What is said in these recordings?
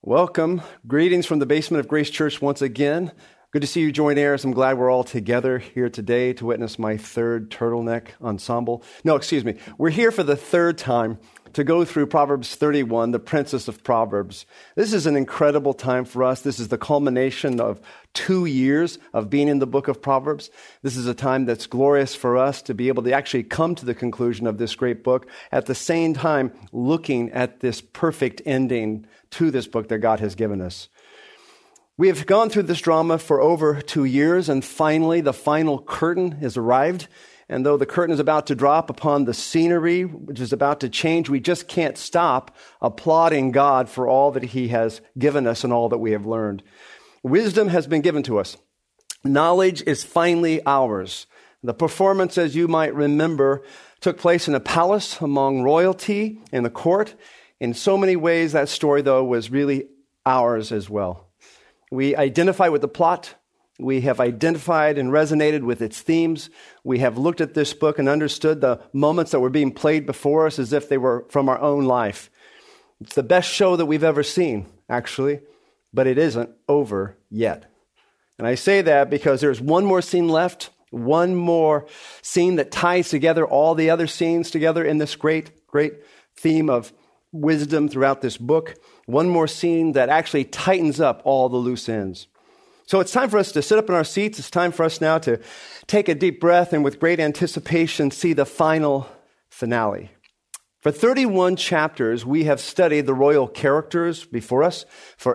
Welcome. Greetings from the basement of Grace Church once again. Good to see you join heirs. I'm glad we're all together here today to witness my third turtleneck ensemble. No, excuse me. We're here for the third time to go through Proverbs 31, the Princess of Proverbs. This is an incredible time for us. This is the culmination of 2 years of being in the book of Proverbs. This is a time that's glorious for us to be able to actually come to the conclusion of this great book, at the same time looking at this perfect ending to this book that God has given us. We have gone through this drama for over 2 years, and finally, the final curtain has arrived. And though the curtain is about to drop upon the scenery, which is about to change, we just can't stop applauding God for all that He has given us and all that we have learned. Wisdom has been given to us. Knowledge is finally ours. The performance, as you might remember, took place in a palace among royalty in the court. In so many ways, that story, though, was really ours as well. We identify with the plot. We have identified and resonated with its themes. We have looked at this book and understood the moments that were being played before us as if they were from our own life. It's the best show that we've ever seen, actually, but it isn't over yet. And I say that because there's one more scene left, one more scene that ties together all the other scenes together in this great theme of wisdom throughout this book. One more scene that actually tightens up all the loose ends. So it's time for us to sit up in our seats. It's time for us now to take a deep breath and with great anticipation see the final finale. For 31 chapters, we have studied the royal characters before us. For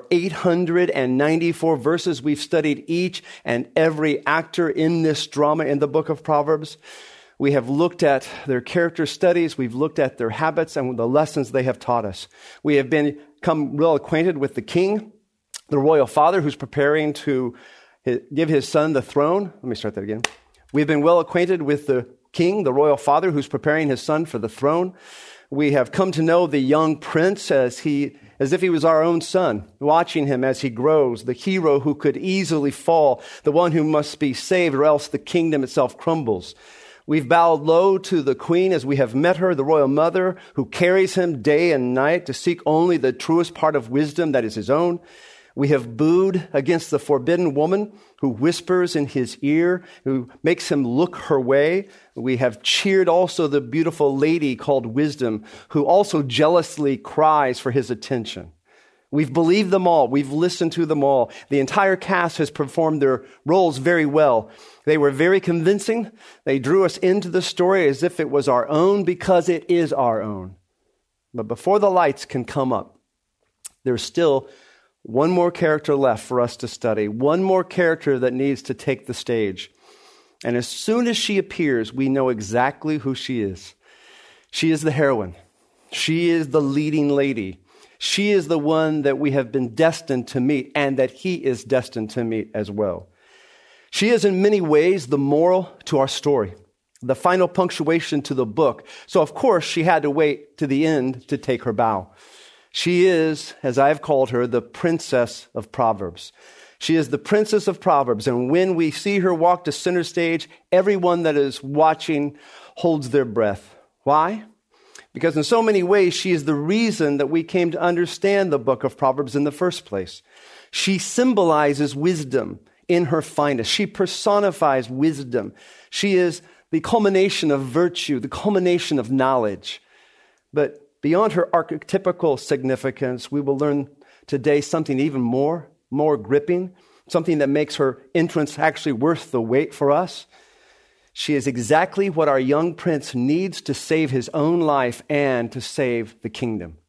894 verses, we've studied each and every actor in this drama in the book of Proverbs. We have looked at their character studies. We've looked at their habits and the lessons they have taught us. We have become well acquainted with the king, the royal father who's preparing to give his son the throne. Let me start that again. We've been well acquainted with the king, the royal father who's preparing his son for the throne. We have come to know the young prince as if he was our own son, watching him as he grows, the hero who could easily fall, the one who must be saved or else the kingdom itself crumbles. We've bowed low to the queen as we have met her, the royal mother, who carries him day and night to seek only the truest part of wisdom that is his own. We have booed against the forbidden woman who whispers in his ear, who makes him look her way. We have cheered also the beautiful lady called Wisdom, who also jealously cries for his attention. We've believed them all. We've listened to them all. The entire cast has performed their roles very well. They were very convincing. They drew us into the story as if it was our own, because it is our own. But before the lights can come up, there's still one more character left for us to study, one more character that needs to take the stage. And as soon as she appears, we know exactly who she is. She is the heroine. She is the leading lady. She is the one that we have been destined to meet and that he is destined to meet as well. She is in many ways the moral to our story, the final punctuation to the book. So of course she had to wait to the end to take her bow. She is, as I've called her, the Princess of Proverbs. She is the Princess of Proverbs. And when we see her walk to center stage, everyone that is watching holds their breath. Why? Because in so many ways, she is the reason that we came to understand the book of Proverbs in the first place. She symbolizes wisdom in her finest. She personifies wisdom. She is the culmination of virtue, the culmination of knowledge. But beyond her archetypical significance, we will learn today something even more gripping, something that makes her entrance actually worth the wait for us. She is exactly what our young prince needs to save his own life and to save the kingdom.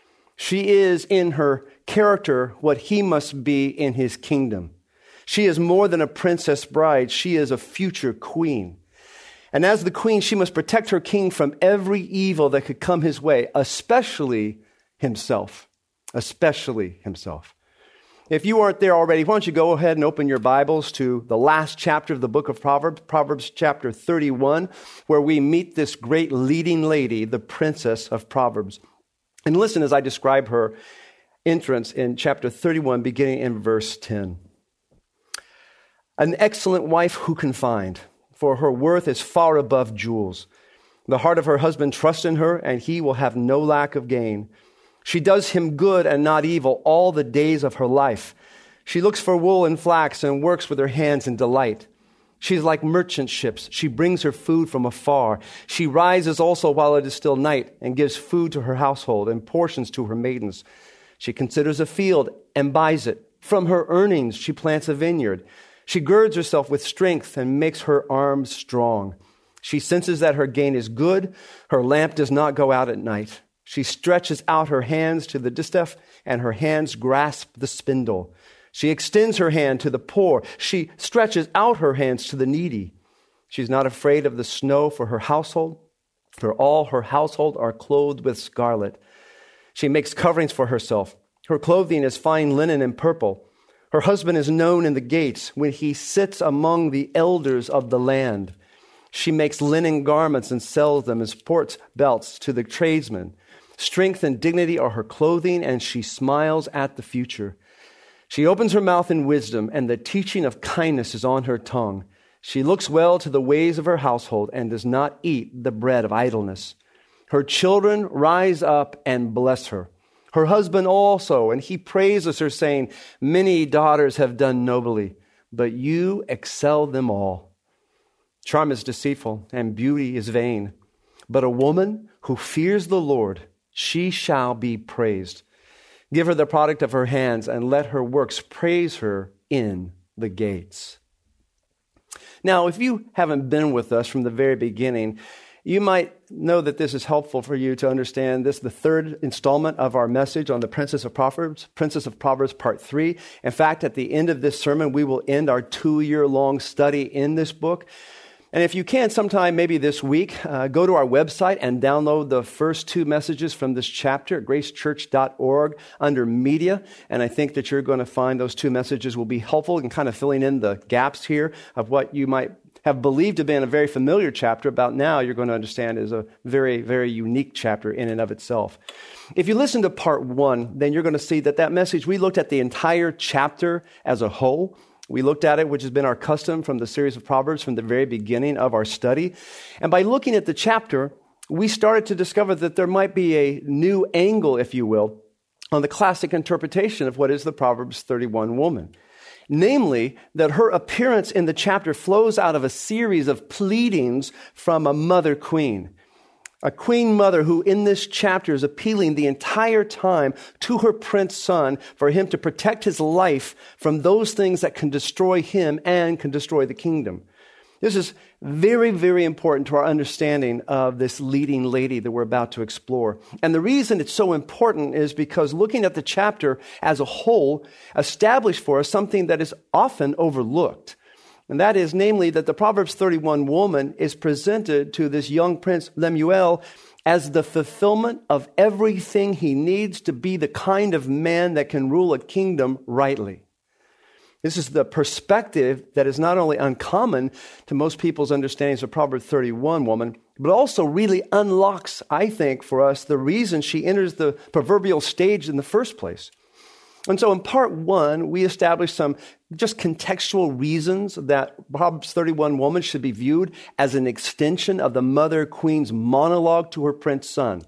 She is in her character what he must be in his kingdom. She is more than a princess bride. She is a future queen. And as the queen, she must protect her king from every evil that could come his way, especially himself. Especially himself. If you aren't there already, why don't you go ahead and open your Bibles to the last chapter of the book of Proverbs, Proverbs chapter 31, where we meet this great leading lady, the Princess of Proverbs. And listen as I describe her entrance in chapter 31, beginning in verse 10. An excellent wife who can find, for her worth is far above jewels. The heart of her husband trusts in her, and he will have no lack of gain. She does him good and not evil all the days of her life. She looks for wool and flax and works with her hands in delight. She's like merchant ships. She brings her food from afar. She rises also while it is still night and gives food to her household and portions to her maidens. She considers a field and buys it. From her earnings, she plants a vineyard. She girds herself with strength and makes her arms strong. She senses that her gain is good. Her lamp does not go out at night. She stretches out her hands to the distaff, and her hands grasp the spindle. She extends her hand to the poor. She stretches out her hands to the needy. She's not afraid of the snow for her household, for all her household are clothed with scarlet. She makes coverings for herself. Her clothing is fine linen and purple. Her husband is known in the gates when he sits among the elders of the land. She makes linen garments and sells them as sports belts to the tradesmen. Strength and dignity are her clothing, and she smiles at the future. She opens her mouth in wisdom, and the teaching of kindness is on her tongue. She looks well to the ways of her household and does not eat the bread of idleness. Her children rise up and bless her. Her husband also, and he praises her, saying, "Many daughters have done nobly, but you excel them all." Charm is deceitful, and beauty is vain. But a woman who fears the Lord, she shall be praised. Give her the product of her hands, and let her works praise her in the gates. Now, if you haven't been with us from the very beginning, you might know that this is helpful for you to understand this, the third installment of our message on the Princess of Proverbs Part 3. In fact, at the end of this sermon, we will end our 2-year-long study in this book. And if you can, sometime maybe this week, go to our website and download the first 2 messages from this chapter at gracechurch.org under media. And I think that you're going to find those 2 messages will be helpful in kind of filling in the gaps here of what you might have believed to have been a very familiar chapter, about now you're going to understand is a very, very unique chapter in and of itself. If you listen to part 1, then you're going to see that message, we looked at the entire chapter as a whole. We looked at it, which has been our custom from the series of Proverbs from the very beginning of our study. And by looking at the chapter, we started to discover that there might be a new angle, if you will, on the classic interpretation of what is the Proverbs 31 woman. Namely, that her appearance in the chapter flows out of a series of pleadings from a mother queen. A queen mother who in this chapter is appealing the entire time to her prince son for him to protect his life from those things that can destroy him and can destroy the kingdom. This is very, very important to our understanding of this leading lady that we're about to explore. And the reason it's so important is because looking at the chapter as a whole established for us something that is often overlooked. And that is, namely, that the Proverbs 31 woman is presented to this young prince Lemuel as the fulfillment of everything he needs to be the kind of man that can rule a kingdom rightly. This is the perspective that is not only uncommon to most people's understandings of Proverbs 31 woman, but also really unlocks, I think, for us the reason she enters the proverbial stage in the first place. And so in part 1, we established some just contextual reasons that Proverbs 31 woman should be viewed as an extension of the mother queen's monologue to her prince son.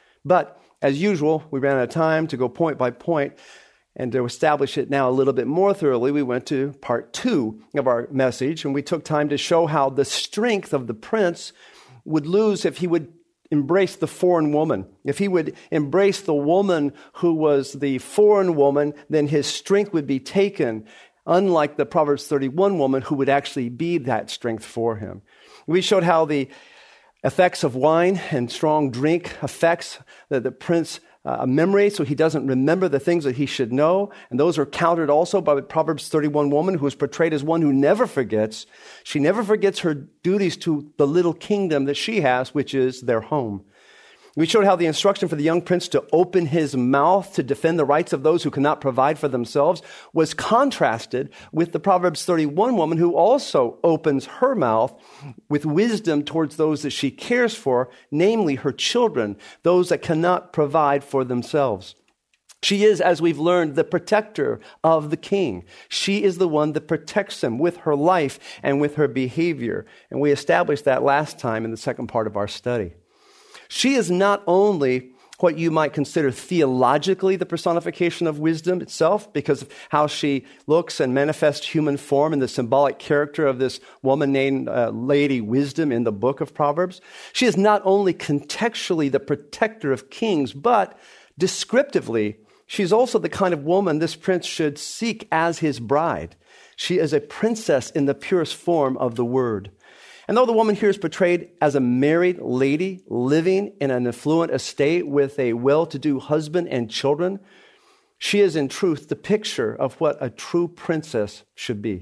But as usual, we ran out of time to go point by point. And to establish it now a little bit more thoroughly, we went to part 2 of our message, and we took time to show how the strength of the prince would lose if he would embrace the foreign woman. If he would embrace the woman who was the foreign woman, then his strength would be taken, unlike the Proverbs 31 woman who would actually be that strength for him. We showed how the effects of wine and strong drink affects the prince memory, so he doesn't remember the things that he should know. And those are countered also by the Proverbs 31 woman, who is portrayed as one who never forgets. She never forgets her duties to the little kingdom that she has, which is their home. We showed how the instruction for the young prince to open his mouth to defend the rights of those who cannot provide for themselves was contrasted with the Proverbs 31 woman, who also opens her mouth with wisdom towards those that she cares for, namely her children, those that cannot provide for themselves. She is, as we've learned, the protector of the king. She is the one that protects him with her life and with her behavior. And we established that last time in the second part of our study. She is not only what you might consider theologically the personification of wisdom itself, because of how she looks and manifests human form and the symbolic character of this woman named Lady Wisdom in the book of Proverbs. She is not only contextually the protector of kings, but descriptively, she's also the kind of woman this prince should seek as his bride. She is a princess in the purest form of the word. And though the woman here is portrayed as a married lady living in an affluent estate with a well-to-do husband and children, she is in truth the picture of what a true princess should be.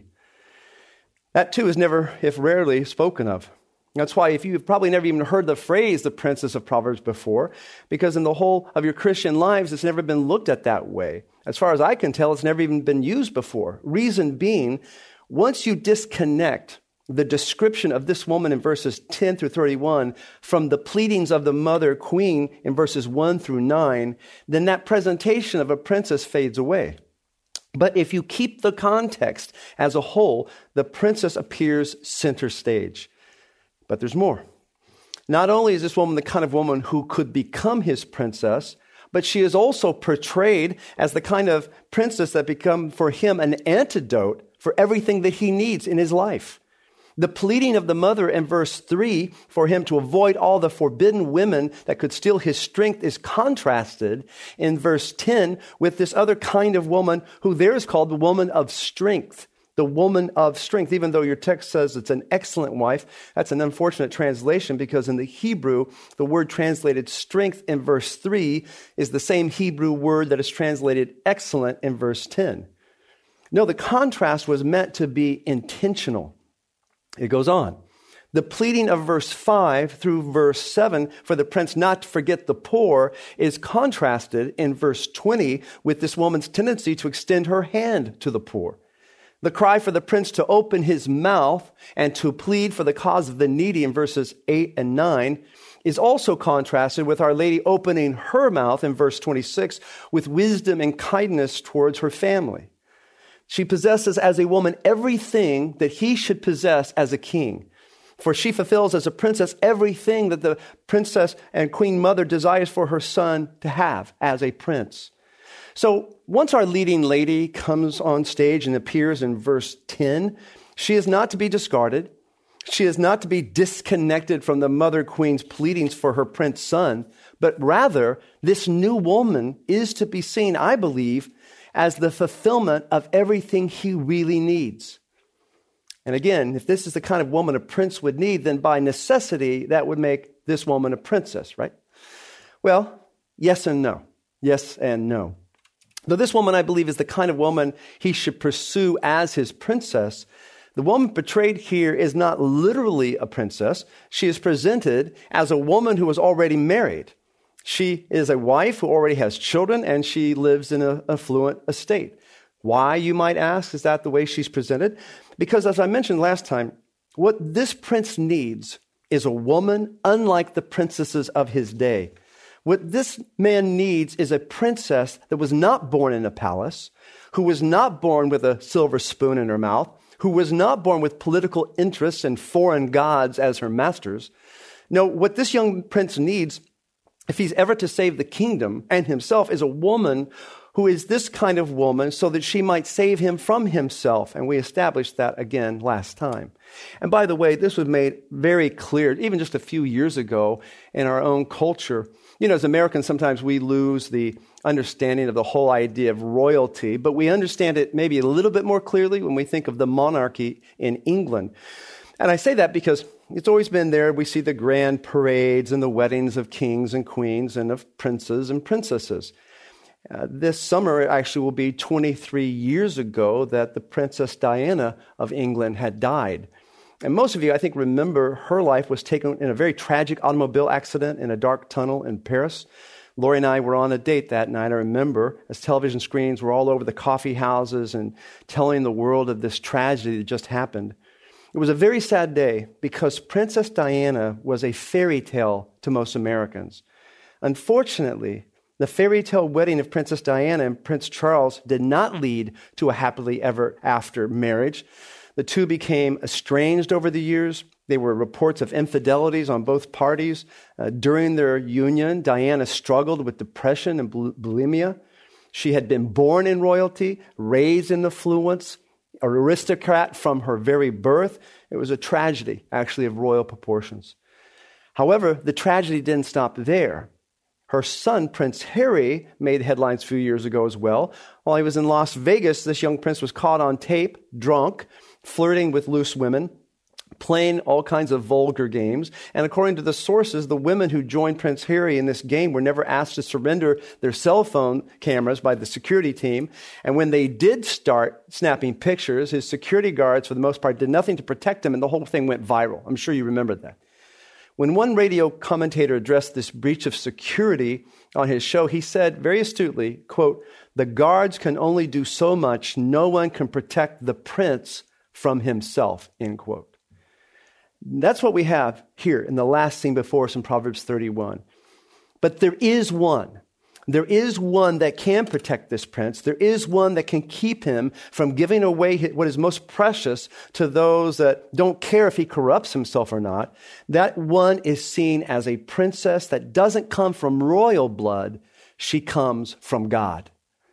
That too is never, if rarely, spoken of. That's why if you've probably never even heard the phrase the princess of Proverbs before, because in the whole of your Christian lives, it's never been looked at that way. As far as I can tell, it's never even been used before. Reason being, once you disconnect the description of this woman in verses 10 through 31 from the pleadings of the mother queen in verses 1 through 9, then that presentation of a princess fades away. But if you keep the context as a whole, the princess appears center stage. But there's more. Not only is this woman the kind of woman who could become his princess, but she is also portrayed as the kind of princess that become for him an antidote for everything that he needs in his life. The pleading of the mother in verse 3 for him to avoid all the forbidden women that could steal his strength is contrasted in verse 10 with this other kind of woman who there is called the woman of strength. The woman of strength, even though your text says it's an excellent wife, that's an unfortunate translation because in the Hebrew, the word translated strength in verse 3 is the same Hebrew word that is translated excellent in verse 10. No, the contrast was meant to be intentional. It goes on. The pleading of verse 5 through verse 7 for the prince not to forget the poor is contrasted in verse 20 with this woman's tendency to extend her hand to the poor. The cry for the prince to open his mouth and to plead for the cause of the needy in verses 8 and 9 is also contrasted with Our Lady opening her mouth in verse 26 with wisdom and kindness towards her family. She possesses as a woman everything that he should possess as a king. For she fulfills as a princess everything that the princess and queen mother desires for her son to have as a prince. So once our leading lady comes on stage and appears in verse 10, she is not to be discarded. She is not to be disconnected from the mother queen's pleadings for her prince son, but rather this new woman is to be seen, I believe, as the fulfillment of everything he really needs. And again, if this is the kind of woman a prince would need, then by necessity, that would make this woman a princess, right? Well, yes and no. Yes and no. Though this woman, I believe, is the kind of woman he should pursue as his princess, the woman portrayed here is not literally a princess. She is presented as a woman who is already married. She is a wife who already has children, and she lives in an affluent estate. Why, you might ask, is that the way she's presented? Because as I mentioned last time, what this prince needs is a woman unlike the princesses of his day. What this man needs is a princess that was not born in a palace, who was not born with a silver spoon in her mouth, who was not born with political interests and foreign gods as her masters. No, what this young prince needs, if he's ever to save the kingdom and himself, is a woman who is this kind of woman so that she might save him from himself. And we established that again last time. And by the way, this was made very clear even just a few years ago in our own culture. You know, as Americans, sometimes we lose the understanding of the whole idea of royalty, but we understand it maybe a little bit more clearly when we think of the monarchy in England. And I say that because it's always been there. We see the grand parades and the weddings of kings and queens and of princes and princesses. This summer, it actually will be 23 years ago that the Princess Diana of England had died. And most of you, I think, remember her life was taken in a very tragic automobile accident in a dark tunnel in Paris. Lori and I were on a date that night, I remember, as television screens were all over the coffee houses and telling the world of this tragedy that just happened. It was a very sad day because Princess Diana was a fairy tale to most Americans. Unfortunately, the fairy tale wedding of Princess Diana and Prince Charles did not lead to a happily ever after marriage. The two became estranged over the years. There were reports of infidelities on both parties. During their union, Diana struggled with depression and bulimia. She had been born in royalty, raised in affluence, an aristocrat from her very birth. It was a tragedy, actually, of royal proportions. However, the tragedy didn't stop there. Her son, Prince Harry, made headlines a few years ago as well. While he was in Las Vegas, this young prince was caught on tape, drunk, flirting with loose women, playing all kinds of vulgar games. And according to the sources, the women who joined Prince Harry in this game were never asked to surrender their cell phone cameras by the security team. And when they did start snapping pictures, his security guards, for the most part, did nothing to protect him, and the whole thing went viral. I'm sure you remember that. When one radio commentator addressed this breach of security on his show, he said very astutely, quote, "The guards can only do so much. No one can protect the prince from himself," end quote. That's what we have here in the last scene before us in Proverbs 31. But there is one. There is one that can protect this prince. There is one that can keep him from giving away what is most precious to those that don't care if he corrupts himself or not. That one is seen as a princess that doesn't come from royal blood. She comes from God.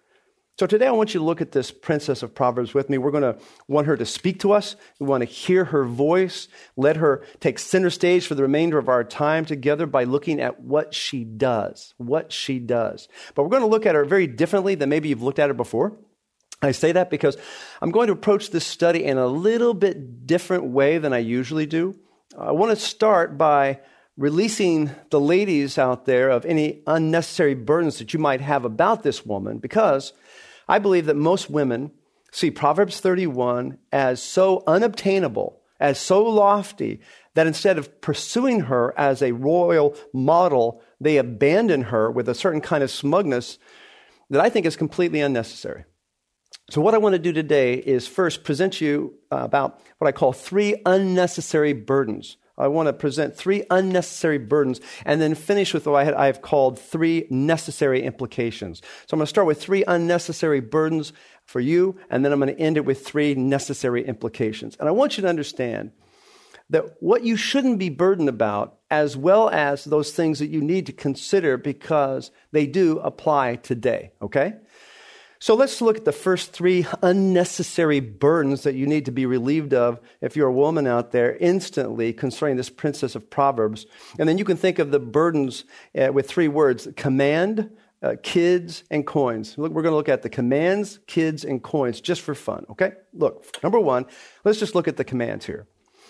So today I want you to look at this princess of Proverbs with me. We're going to want her to speak to us. We want to hear her voice. Let her take center stage for the remainder of our time together by looking at what she does. What she does. But we're going to look at her very differently than maybe you've looked at her before. I say that because I'm going to approach this study in a little bit different way than I usually do. I want to start by releasing the ladies out there of any unnecessary burdens that you might have about this woman, because I believe that most women see Proverbs 31 as so unobtainable, as so lofty, that instead of pursuing her as a royal model, they abandon her with a certain kind of smugness that I think is completely unnecessary. So what I want to do today is first present you about what I call 3 unnecessary burdens. I want to present 3 unnecessary burdens and then finish with what I have called 3 necessary implications. So I'm going to start with 3 unnecessary burdens for you, and then I'm going to end it with 3 necessary implications. And I want you to understand that what you shouldn't be burdened about, as well as those things that you need to consider, because they do apply today, okay? So let's look at the first 3 unnecessary burdens that you need to be relieved of if you're a woman out there instantly concerning this princess of Proverbs. And then you can think of the burdens with 3 words: command, kids, and coins. Look, we're going to look at the commands, kids, and coins just for fun, okay? Look, number 1, let's just look at the commands here.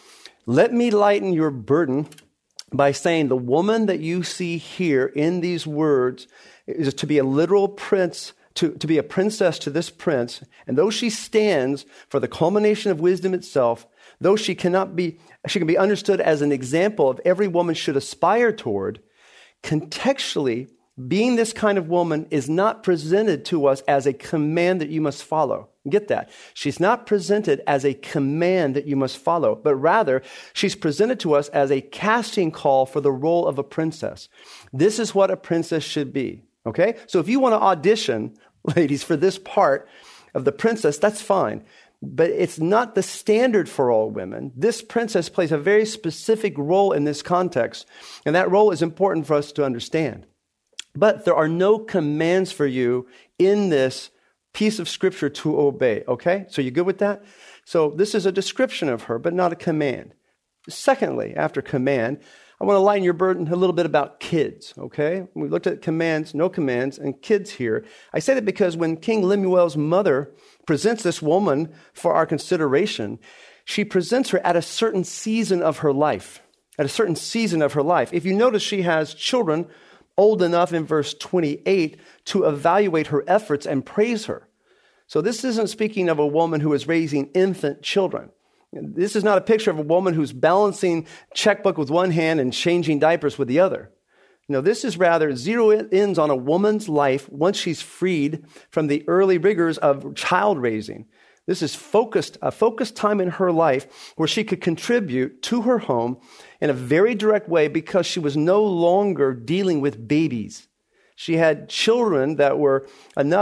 Let me lighten your burden by saying the woman that you see here in these words is to be a literal prince, to be a princess to this prince, and though she stands for the culmination of wisdom itself, though she can be understood as an example of every woman should aspire toward, contextually, being this kind of woman is not presented to us as a command that you must follow. Get that? She's not presented as a command that you must follow, but rather she's presented to us as a casting call for the role of a princess. This is what a princess should be. Okay? So if you want to audition, ladies, for this part of the princess, that's fine. But it's not the standard for all women. This princess plays a very specific role in this context, and that role is important for us to understand. But there are no commands for you in this piece of scripture to obey, okay? So you good with that? So this is a description of her, but not a command. Secondly, after command, I want to lighten your burden a little bit about kids, okay? We looked at commands, no commands, and kids here. I say that because when King Lemuel's mother presents this woman for our consideration, she presents her at a certain season of her life. At a certain season of her life. If you notice, she has children old enough in verse 28 to evaluate her efforts and praise her. So this isn't speaking of a woman who is raising infant children. This is not a picture of a woman who's balancing checkbook with one hand and changing diapers with the other. No, this is rather zero ins on a woman's life once she's freed from the early rigors of child raising. This is a focused time in her life where she could contribute to her home in a very direct way because she was no longer dealing with babies. She had children that were enough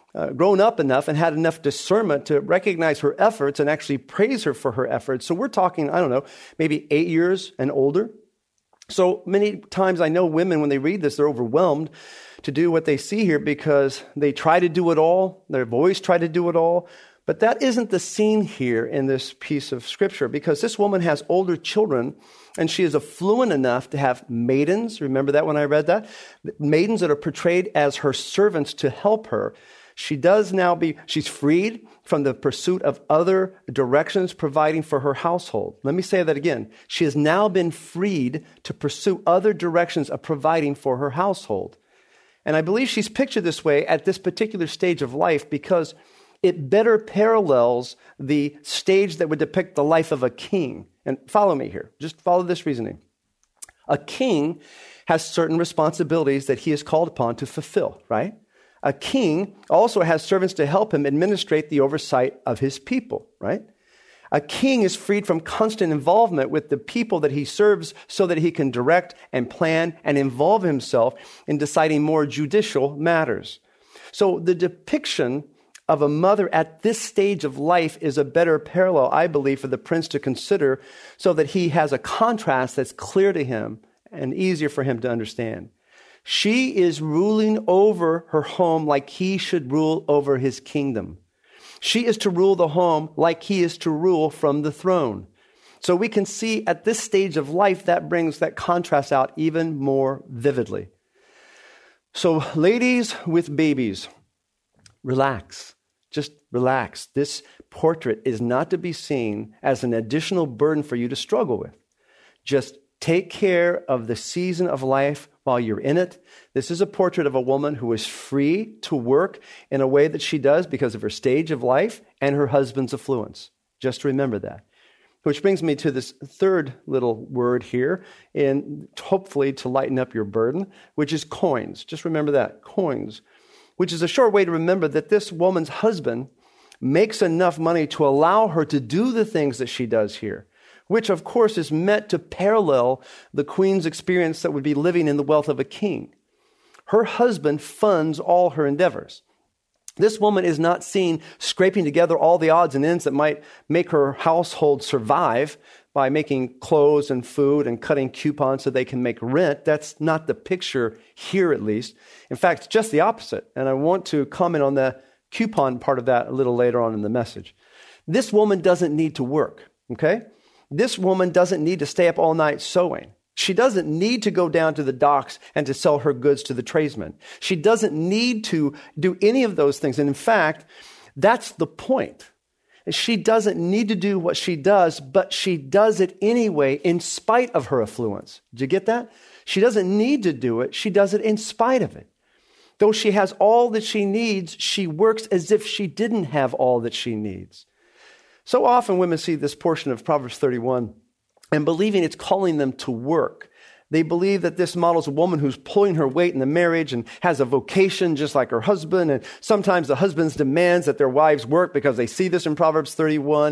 grown up enough and had enough discernment to recognize her efforts and actually praise her for her efforts. So we're talking, I don't know, maybe 8 years and older. So many times I know women, when they read this, they're overwhelmed to do what they see here because they try to do it all. They've always tried to do it all. But that isn't the scene here in this piece of scripture, because this woman has older children and she is affluent enough to have maidens. Remember that when I read that? Maidens that are portrayed as her servants to help her. She's freed from the pursuit of other directions, providing for her household. Let me say that again. She has now been freed to pursue other directions of providing for her household. And I believe she's pictured this way at this particular stage of life because it better parallels the stage that would depict the life of a king. And follow me here. Just follow this reasoning. A king has certain responsibilities that he is called upon to fulfill, right? A king also has servants to help him administrate the oversight of his people, right? A king is freed from constant involvement with the people that he serves so that he can direct and plan and involve himself in deciding more judicial matters. So the depiction of a mother at this stage of life is a better parallel, I believe, for the prince to consider so that he has a contrast that's clear to him and easier for him to understand. She is ruling over her home like he should rule over his kingdom. She is to rule the home like he is to rule from the throne. So we can see at this stage of life that brings that contrast out even more vividly. So ladies with babies, relax. Just relax. This portrait is not to be seen as an additional burden for you to struggle with. Just take care of the season of life while you're in it. This is a portrait of a woman who is free to work in a way that she does because of her stage of life and her husband's affluence. Just remember that. Which brings me to this third little word here, and hopefully to lighten up your burden, which is coins. Just remember that, coins, which is a short way to remember that this woman's husband makes enough money to allow her to do the things that she does here, which of course is meant to parallel the queen's experience that would be living in the wealth of a king. Her husband funds all her endeavors. This woman is not seen scraping together all the odds and ends that might make her household survive by making clothes and food and cutting coupons so they can make rent. That's not the picture here, at least. In fact, it's just the opposite. And I want to comment on the coupon part of that a little later on in the message. This woman doesn't need to work, okay? This woman doesn't need to stay up all night sewing. She doesn't need to go down to the docks and to sell her goods to the tradesmen. She doesn't need to do any of those things. And in fact, that's the point. She doesn't need to do what she does, but she does it anyway in spite of her affluence. Did you get that? She doesn't need to do it. She does it in spite of it. Though she has all that she needs, she works as if she didn't have all that she needs. So often women see this portion of Proverbs 31 and believing it's calling them to work. They believe that this models a woman who's pulling her weight in the marriage and has a vocation just like her husband. And sometimes the husbands demands that their wives work because they see this in Proverbs 31.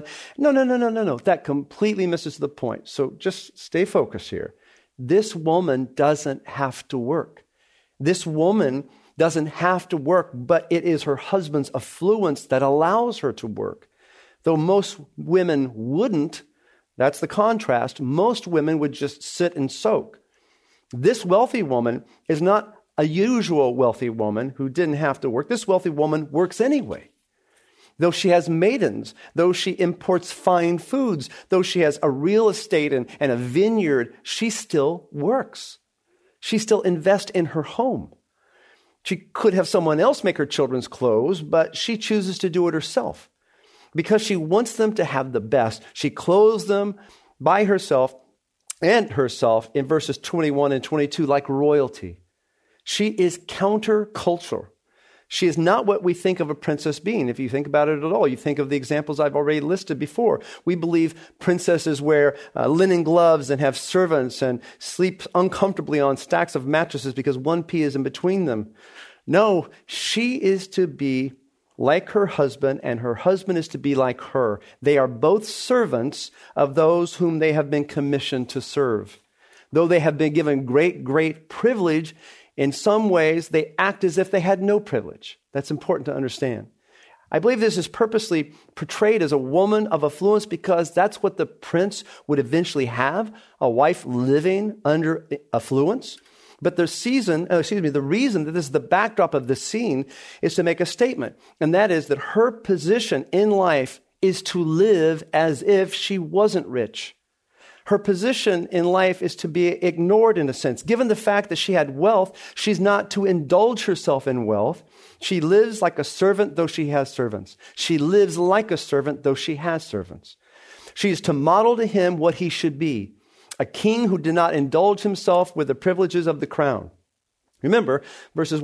No. That completely misses the point. So just stay focused here. This woman doesn't have to work. This woman doesn't have to work, but it is her husband's affluence that allows her to work. Though most women wouldn't, that's the contrast. Most women would just sit and soak. This wealthy woman is not a usual wealthy woman who didn't have to work. This wealthy woman works anyway. Though she has maidens, though she imports fine foods, though she has a real estate and a vineyard, she still works. She still invests in her home. She could have someone else make her children's clothes, but she chooses to do it herself. Because she wants them to have the best, she clothes them by herself in verses 21 and 22 like royalty. She is countercultural. She is not what we think of a princess being. If you think about it at all, you think of the examples I've already listed before. We believe princesses wear linen gloves and have servants and sleep uncomfortably on stacks of mattresses because one pea is in between them. No, she is to be like her husband, and her husband is to be like her. They are both servants of those whom they have been commissioned to serve. Though they have been given great privilege In some ways, they act as if they had no privilege. That's important to understand. I believe this is purposely portrayed as a woman of affluence because that's what the prince would eventually have, a wife living under affluence. But the reason that this is the backdrop of the scene is to make a statement, and that is that her position in life is to live as if she wasn't rich. Her position in life is to be ignored in a sense. Given the fact that she had wealth, she's not to indulge herself in wealth. She lives like a servant, though she has servants. She lives like a servant, though she has servants. She is to model to him what he should be, a king who did not indulge himself with the privileges of the crown. Remember, verses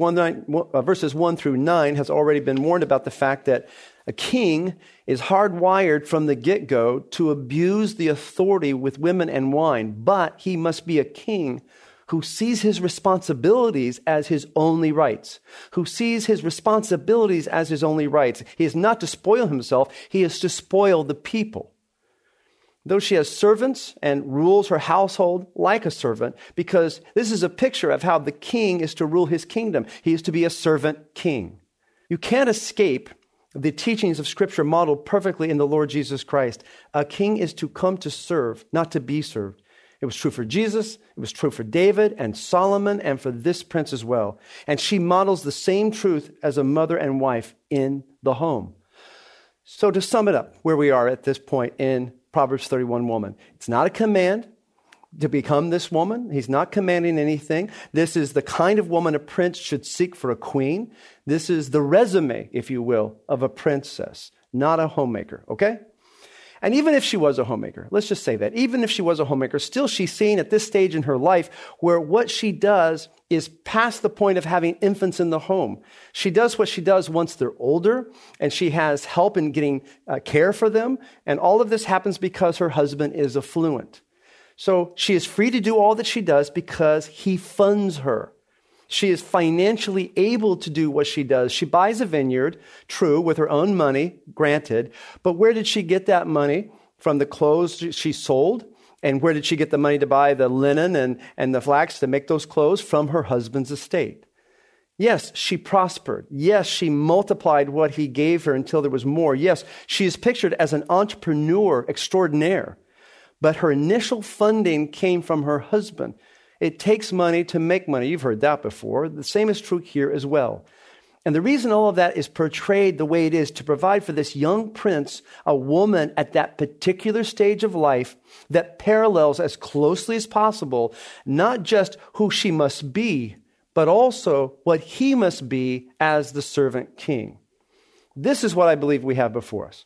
1 through 9 has already been warned about the fact that a king is hardwired from the get-go to abuse the authority with women and wine, but he must be a king who sees his responsibilities as his only rights, who sees his responsibilities as his only rights. He is not to spoil himself, he is to spoil the people. Though she has servants and rules her household like a servant, because this is a picture of how the king is to rule his kingdom. He is to be a servant king. You can't escape the teachings of Scripture modeled perfectly in the Lord Jesus Christ. A king is to come to serve, not to be served. It was true for Jesus, it was true for David and Solomon, and for this prince as well. And she models the same truth as a mother and wife in the home. So to sum it up, where we are at this point in Proverbs 31 woman, it's not a command to become this woman. He's not commanding anything. This is the kind of woman a prince should seek for a queen. This is the resume, if you will, of a princess, not a homemaker, okay? And even if she was a homemaker, let's just say that, even if she was a homemaker, still she's seen at this stage in her life where what she does is past the point of having infants in the home. She does what she does once they're older, and she has help in getting care for them, and all of this happens because her husband is affluent. So she is free to do all that she does because he funds her. She is financially able to do what she does. She buys a vineyard, true, with her own money, granted. But where did she get that money? From the clothes she sold? And where did she get the money to buy the linen and the flax to make those clothes? From her husband's estate. Yes, she prospered. Yes, she multiplied what he gave her until there was more. Yes, she is pictured as an entrepreneur extraordinaire. But her initial funding came from her husband. It takes money to make money. You've heard that before. The same is true here as well. And the reason all of that is portrayed the way it is to provide for this young prince a woman at that particular stage of life that parallels as closely as possible not just who she must be, but also what he must be as the servant king. This is what I believe we have before us.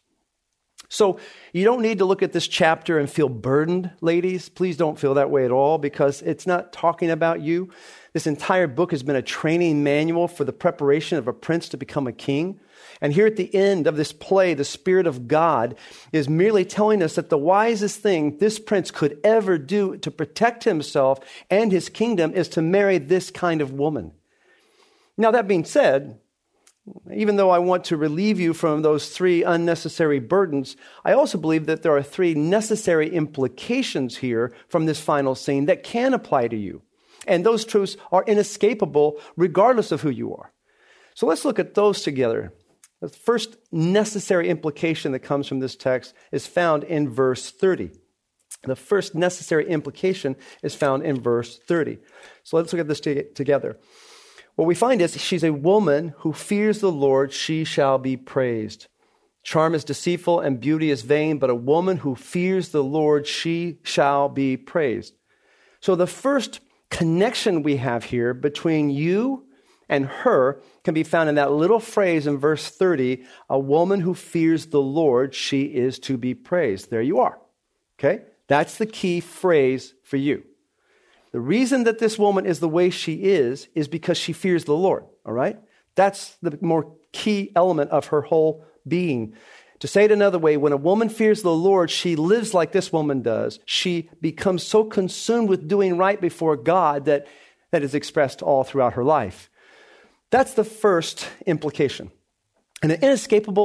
So you don't need to look at this chapter and feel burdened, ladies. Please don't feel that way at all, because it's not talking about you. This entire book has been a training manual for the preparation of a prince to become a king. And here at the end of this play, the Spirit of God is merely telling us that the wisest thing this prince could ever do to protect himself and his kingdom is to marry this kind of woman. Now, that being said, even though I want to relieve you from those 3 unnecessary burdens, I also believe that there are 3 necessary implications here from this final scene that can apply to you. And those truths are inescapable regardless of who you are. So let's look at those together. The first necessary implication that comes from this text is found in verse 30. The first necessary implication is found in verse 30. So let's look at this together. What we find is she's a woman who fears the Lord, she shall be praised. Charm is deceitful and beauty is vain, but a woman who fears the Lord, she shall be praised. So the first connection we have here between you and her can be found in that little phrase in verse 30, a woman who fears the Lord, she is to be praised. There you are. Okay? That's the key phrase for you. The reason that this woman is the way she is because she fears the Lord, all right? That's the more key element of her whole being. To say it another way, when a woman fears the Lord, she lives like this woman does. She becomes so consumed with doing right before God that is expressed all throughout her life. That's the first implication. And an inescapable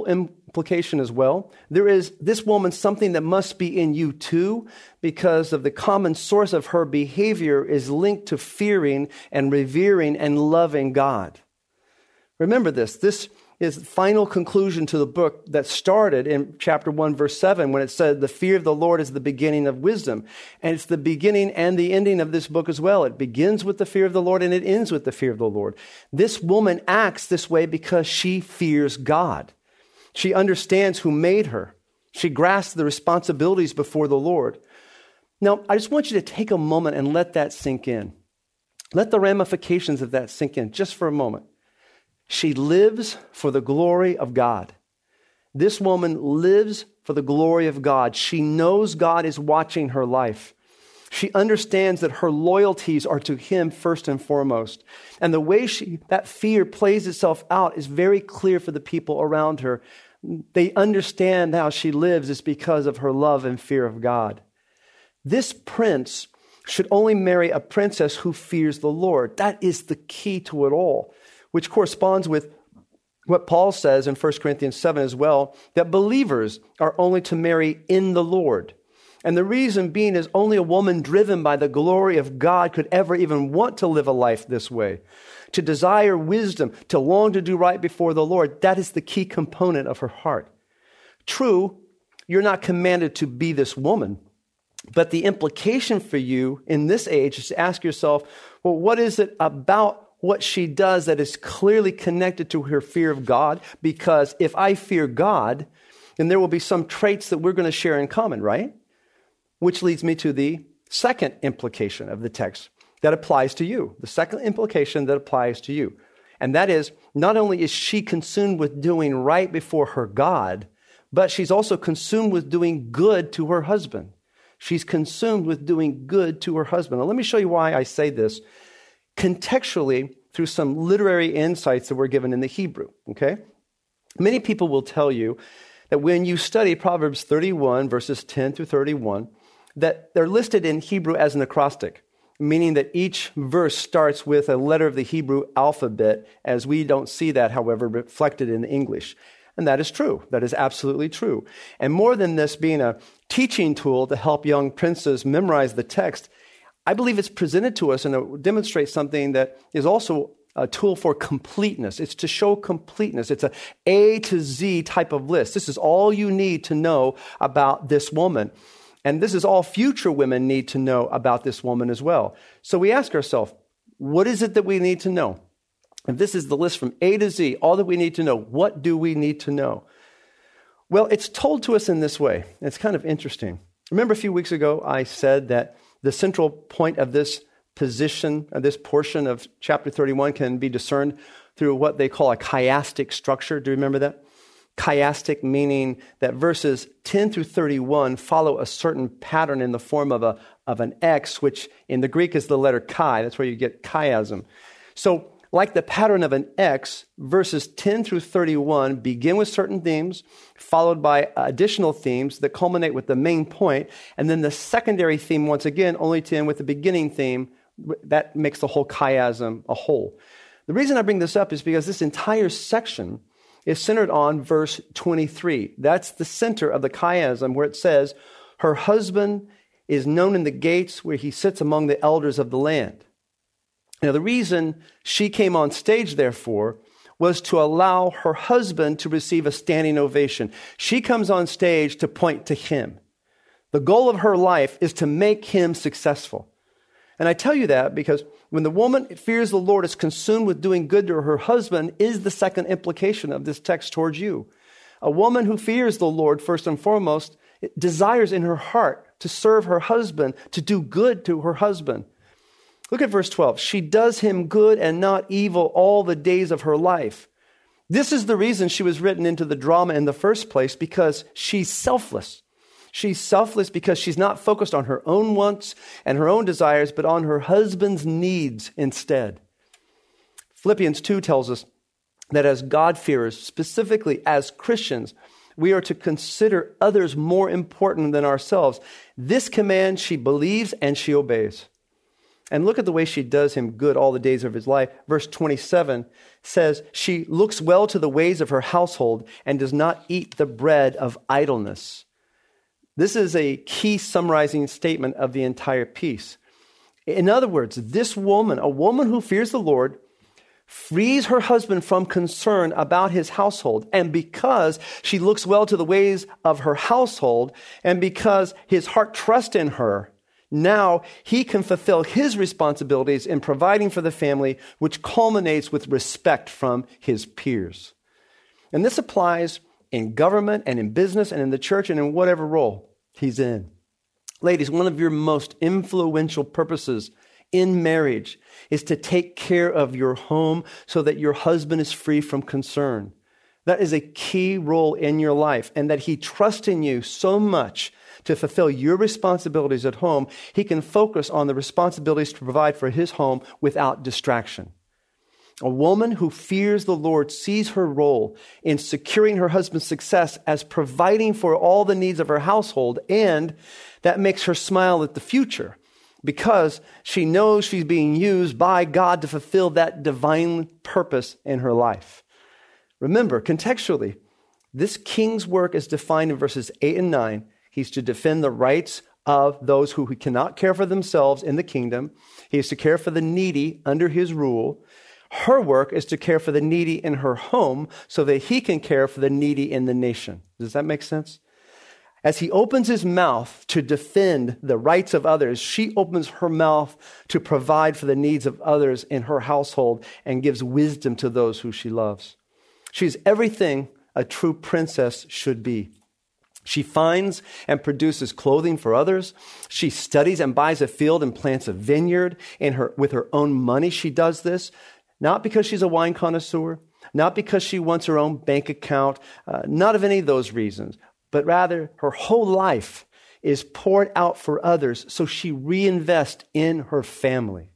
implication as well. There is this woman something that must be in you too, because of the common source of her behavior is linked to fearing and revering and loving God. Remember this. This is the final conclusion to the book that started in chapter 1, verse 7, when it said, the fear of the Lord is the beginning of wisdom. And it's the beginning and the ending of this book as well. It begins with the fear of the Lord and it ends with the fear of the Lord. This woman acts this way because she fears God. She understands who made her. She grasps the responsibilities before the Lord. Now, I just want you to take a moment and let that sink in. Let the ramifications of that sink in just for a moment. She lives for the glory of God. This woman lives for the glory of God. She knows God is watching her life. She understands that her loyalties are to Him first and foremost. And the way that fear plays itself out is very clear for the people around her. They understand how she lives is because of her love and fear of God. This prince should only marry a princess who fears the Lord. That is the key to it all, which corresponds with what Paul says in 1 Corinthians 7 as well, that believers are only to marry in the Lord. And the reason being is only a woman driven by the glory of God could ever even want to live a life this way. To desire wisdom, to long to do right before the Lord, that is the key component of her heart. True, you're not commanded to be this woman, but the implication for you in this age is to ask yourself, well, what is it about what she does that is clearly connected to her fear of God? Because if I fear God, then there will be some traits that we're going to share in common, right? Which leads me to the second implication of the text that applies to you. The second implication that applies to you. And that is, not only is she consumed with doing right before her God, but she's also consumed with doing good to her husband. She's consumed with doing good to her husband. Now, let me show you why I say this contextually through some literary insights that were given in the Hebrew, okay? Many people will tell you that when you study Proverbs 31, verses 10 through 31, that they're listed in Hebrew as an acrostic, meaning that each verse starts with a letter of the Hebrew alphabet, as we don't see that, however, reflected in English. And that is true. That is absolutely true. And more than this being a teaching tool to help young princes memorize the text, I believe it's presented to us and it demonstrates something that is also a tool for completeness. It's to show completeness. It's A to Z type of list. This is all you need to know about this woman. And this is all future women need to know about this woman as well. So we ask ourselves, what is it that we need to know? And this is the list from A to Z, all that we need to know. What do we need to know? Well, it's told to us in this way. It's kind of interesting. Remember a few weeks ago, I said that the central point of this position, this portion of chapter 31 can be discerned through what they call a chiastic structure. Do you remember that? Chiastic meaning that verses 10 through 31 follow a certain pattern in the form of an X, which in the Greek is the letter chi. That's where you get chiasm. So like the pattern of an X, verses 10 through 31 begin with certain themes, followed by additional themes that culminate with the main point, and then the secondary theme, once again, only to end with the beginning theme. That makes the whole chiasm a whole. The reason I bring this up is because this entire section is centered on verse 23. That's the center of the chiasm, where it says, her husband is known in the gates where he sits among the elders of the land. Now, the reason she came on stage, therefore, was to allow her husband to receive a standing ovation. She comes on stage to point to him. The goal of her life is to make him successful. And I tell you that because when the woman fears the Lord, is consumed with doing good to her husband, is the second implication of this text towards you. A woman who fears the Lord, first and foremost, desires in her heart to serve her husband, to do good to her husband. Look at verse 12. She does him good and not evil all the days of her life. This is the reason she was written into the drama in the first place, because she's selfless. She's selfless because she's not focused on her own wants and her own desires, but on her husband's needs instead. Philippians 2 tells us that as God-fearers, specifically as Christians, we are to consider others more important than ourselves. This command she believes and she obeys. And look at the way she does him good all the days of his life. Verse 27 says, she looks well to the ways of her household and does not eat the bread of idleness. This is a key summarizing statement of the entire piece. In other words, this woman, a woman who fears the Lord, frees her husband from concern about his household. And because she looks well to the ways of her household, and because his heart trusts in her, now he can fulfill his responsibilities in providing for the family, which culminates with respect from his peers. And this applies in government and in business and in the church and in whatever role he's in. Ladies, one of your most influential purposes in marriage is to take care of your home so that your husband is free from concern. That is a key role in your life, and that he trusts in you so much to fulfill your responsibilities at home, he can focus on the responsibilities to provide for his home without distraction. A woman who fears the Lord sees her role in securing her husband's success as providing for all the needs of her household, and that makes her smile at the future because she knows she's being used by God to fulfill that divine purpose in her life. Remember, contextually, this king's work is defined in verses 8 and 9. He's to defend the rights of those who cannot care for themselves in the kingdom. He is to care for the needy under his rule. Her work is to care for the needy in her home so that he can care for the needy in the nation. Does that make sense? As he opens his mouth to defend the rights of others, she opens her mouth to provide for the needs of others in her household and gives wisdom to those who she loves. She's everything a true princess should be. She finds and produces clothing for others. She studies and buys a field and plants a vineyard with her own money. She does this not because she's a wine connoisseur, not because she wants her own bank account, not of any of those reasons, but rather her whole life is poured out for others, so she reinvests in her family.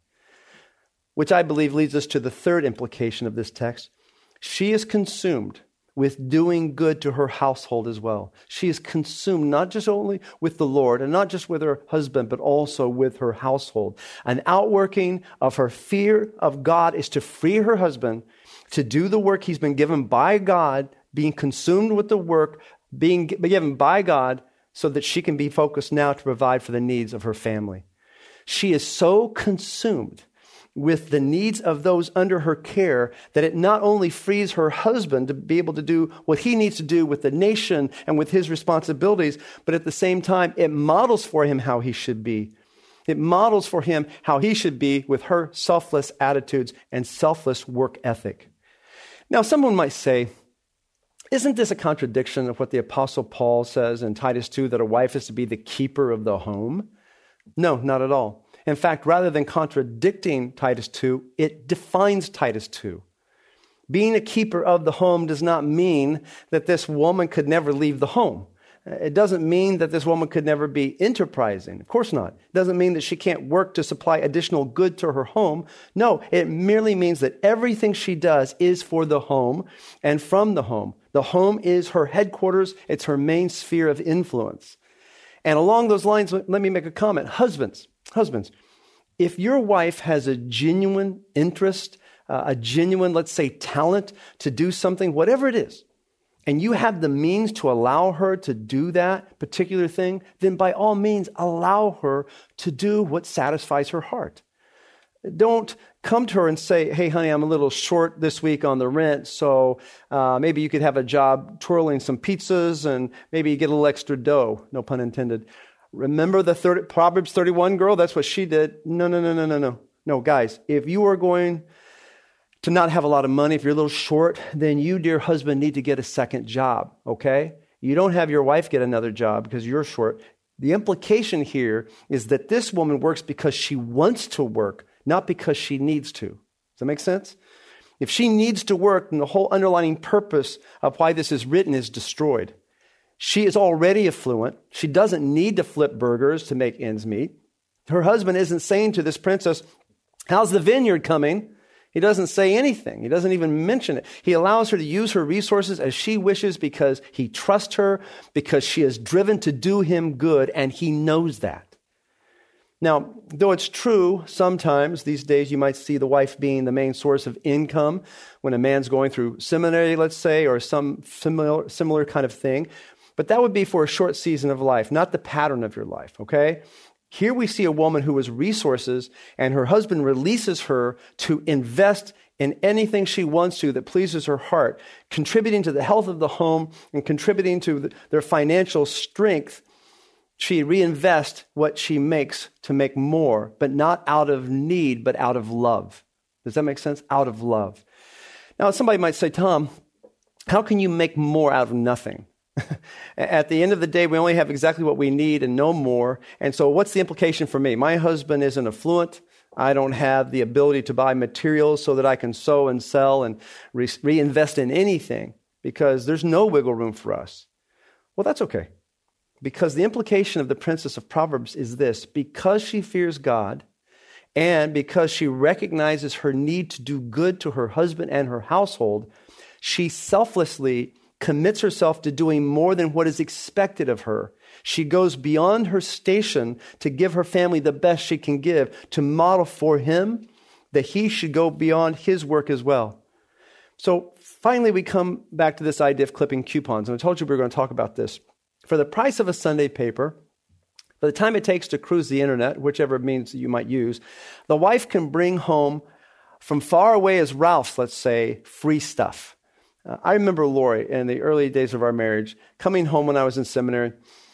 Which I believe leads us to the third implication of this text. She is consumed with doing good to her household as well. She is consumed not just only with the Lord and not just with her husband, but also with her household. An outworking of her fear of God is to free her husband to do the work he's been given by God, being consumed with the work being given by God so that she can be focused now to provide for the needs of her family. She is so consumed with the needs of those under her care that it not only frees her husband to be able to do what he needs to do with the nation and with his responsibilities, but at the same time, it models for him how he should be. It models for him how he should be with her selfless attitudes and selfless work ethic. Now, someone might say, isn't this a contradiction of what the Apostle Paul says in Titus 2, that a wife is to be the keeper of the home? No, not at all. In fact, rather than contradicting Titus 2, it defines Titus 2. Being a keeper of the home does not mean that this woman could never leave the home. It doesn't mean that this woman could never be enterprising. Of course not. It doesn't mean that she can't work to supply additional good to her home. No, it merely means that everything she does is for the home and from the home. The home is her headquarters. It's her main sphere of influence. And along those lines, let me make a comment. Husbands, if your wife has a genuine interest, a genuine, let's say, talent to do something, whatever it is, and you have the means to allow her to do that particular thing, then by all means, allow her to do what satisfies her heart. Don't come to her and say, hey, honey, I'm a little short this week on the rent, so maybe you could have a job twirling some pizzas and maybe get a little extra dough, no pun intended. Remember the Proverbs 31 girl? That's what she did. No. No, guys, if you are going to not have a lot of money, if you're a little short, then you, dear husband, need to get a second job, okay? You don't have your wife get another job because you're short. The implication here is that this woman works because she wants to work, not because she needs to. Does that make sense? If she needs to work, then the whole underlying purpose of why this is written is destroyed. She is already affluent. She doesn't need to flip burgers to make ends meet. Her husband isn't saying to this princess, how's the vineyard coming? He doesn't say anything. He doesn't even mention it. He allows her to use her resources as she wishes because he trusts her, because she is driven to do him good, and he knows that. Now, though it's true, sometimes these days you might see the wife being the main source of income when a man's going through seminary, let's say, or some similar kind of thing. But that would be for a short season of life, not the pattern of your life, okay? Here we see a woman who has resources, and her husband releases her to invest in anything she wants to that pleases her heart, contributing to the health of the home and contributing to their financial strength. She reinvests what she makes to make more, but not out of need, but out of love. Does that make sense? Out of love. Now, somebody might say, Tom, how can you make more out of nothing? At the end of the day, we only have exactly what we need and no more. And so what's the implication for me? My husband isn't affluent. I don't have the ability to buy materials so that I can sow and sell and reinvest in anything because there's no wiggle room for us. Well, that's okay. Because the implication of the Princess of Proverbs is this: because she fears God and because she recognizes her need to do good to her husband and her household, she selflessly commits herself to doing more than what is expected of her. She goes beyond her station to give her family the best she can give, to model for him that he should go beyond his work as well. So finally, we come back to this idea of clipping coupons. And I told you we were going to talk about this. For the price of a Sunday paper, for the time it takes to cruise the internet, whichever means you might use, the wife can bring home from far away as Ralph's, let's say, free stuff. I remember Lori in the early days of our marriage coming home when I was in seminary,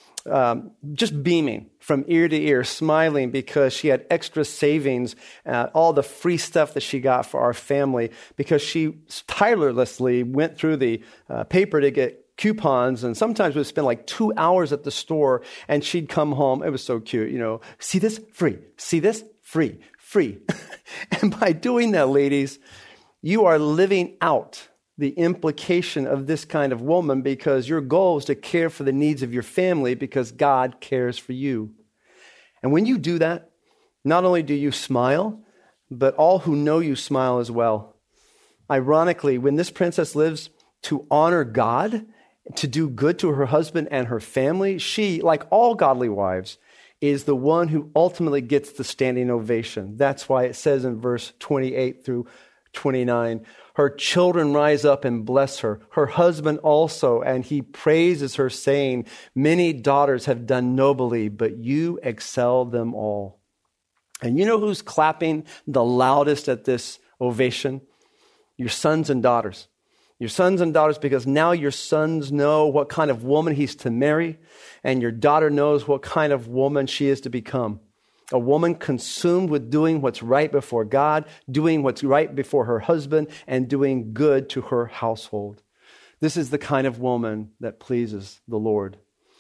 just beaming from ear to ear, smiling because she had extra savings, all the free stuff that she got for our family, because she tirelessly went through the paper to get coupons, and sometimes we'd spend like 2 hours at the store, and she'd come home. It was so cute, see this? Free. See this? Free. Free. And by doing that, ladies, you are living out the implication of this kind of woman, because your goal is to care for the needs of your family because God cares for you. And when you do that, not only do you smile, but all who know you smile as well. Ironically, when this princess lives to honor God, to do good to her husband and her family, she, like all godly wives, is the one who ultimately gets the standing ovation. That's why it says in verse 28 through 29, her children rise up and bless her, her husband also, and he praises her, saying, many daughters have done nobly, but you excel them all. And you know who's clapping the loudest at this ovation? Your sons and daughters. Your sons and daughters, because now your sons know what kind of woman he's to marry, and your daughter knows what kind of woman she is to become. A woman consumed with doing what's right before God, doing what's right before her husband, and doing good to her household. This is the kind of woman that pleases the Lord.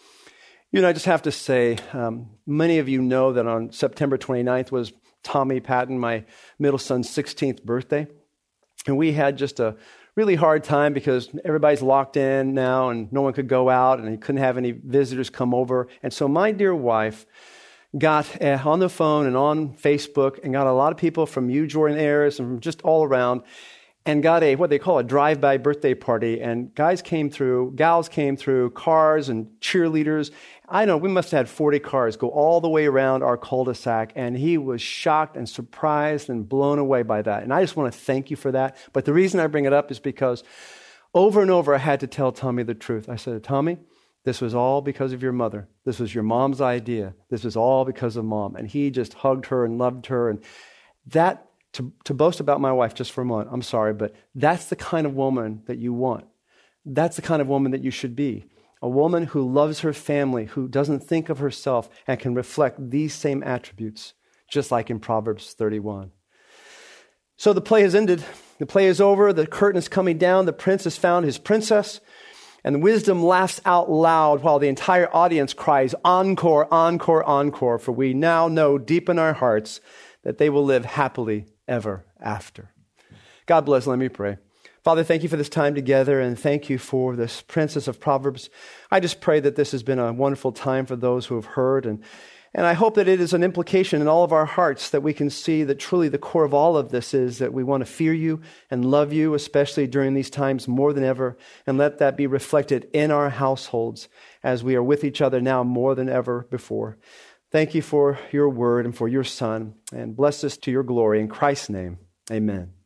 I just have to say, many of you know that on September 29th was Tommy Patton, my middle son's 16th birthday. And we had just a really hard time because everybody's locked in now and no one could go out and he couldn't have any visitors come over. And so my dear wife got on the phone and on Facebook and got a lot of people from Jordan Ayers and from just all around and got what they call a drive-by birthday party. And guys came through, gals came through, cars and cheerleaders. I know, we must have had 40 cars go all the way around our cul-de-sac, and he was shocked and surprised and blown away by that. And I just want to thank you for that. But the reason I bring it up is because over and over I had to tell Tommy the truth. I said, Tommy, this was all because of your mother. This was your mom's idea. This was all because of mom. And he just hugged her and loved her. And that, to boast about my wife just for a moment, I'm sorry, but that's the kind of woman that you want. That's the kind of woman that you should be. A woman who loves her family, who doesn't think of herself and can reflect these same attributes, just like in Proverbs 31. So the play has ended. The play is over. The curtain is coming down. The prince has found his princess. And the wisdom laughs out loud while the entire audience cries, encore, encore, encore, for we now know deep in our hearts that they will live happily ever after. God bless. Let me pray. Father, thank you for this time together, and thank you for this Princess of Proverbs. I just pray that this has been a wonderful time for those who have heard, and I hope that it is an implication in all of our hearts that we can see that truly the core of all of this is that we want to fear you and love you, especially during these times more than ever, and let that be reflected in our households as we are with each other now more than ever before. Thank you for your word and for your Son, and bless us to your glory. In Christ's name, amen.